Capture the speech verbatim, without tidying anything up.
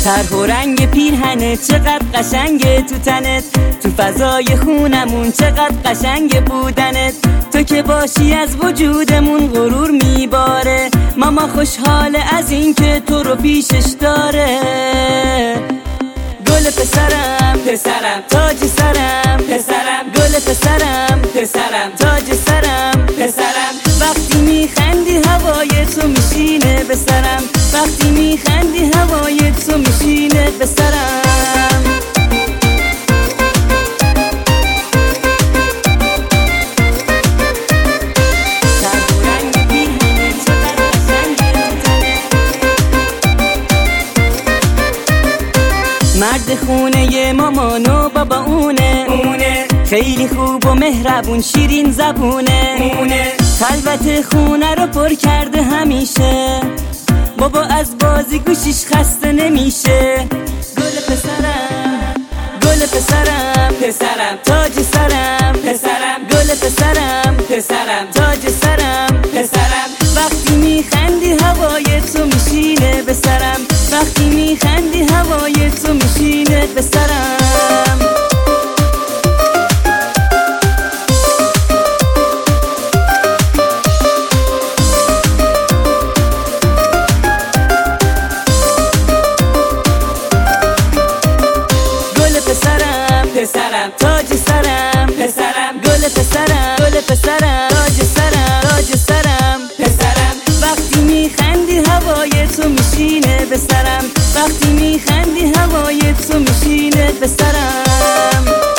طرح و رنگ پیرهنت چقدر قشنگه تو تنت، تو فضای خونمون چقدر قشنگ بودنت. تو که باشی از وجودمون غرور میباره، ماما خوشحاله از این که تو رو پیشش داره. گل پسرم پسرم تاج سرم پسرم، گل پسرم پسرم تاج سرم پسرم. وقتی میخندی هوای تو میشینه به سرم، وقتی میخندی هوای تو میشینه به سرم. مرد خونه مامان و بابا اونه اونه، خیلی خوب و مهربون شیرین زبونه اونه. خلوت خونه رو پر کرده همیشه، بابا از بازی گوشیش خسته نمیشه. گل پسرم گل پسرم پسرم تاج سرم پسرم، گل پسرم پسرم تاج سرم پسرم. وقتی میخندی هوای تو میشینه به سرم، وقتی میخندی هوای تو میشینه به سرم. گل پسرم پسرم تاج سرم پسرم، گل پسرم گل پسرم تاج سرم تاج سرم پسرم. وقتی میخندی هوای تو میشینه به سرم، وقتی میخندی هوای تو میشینه به سرم.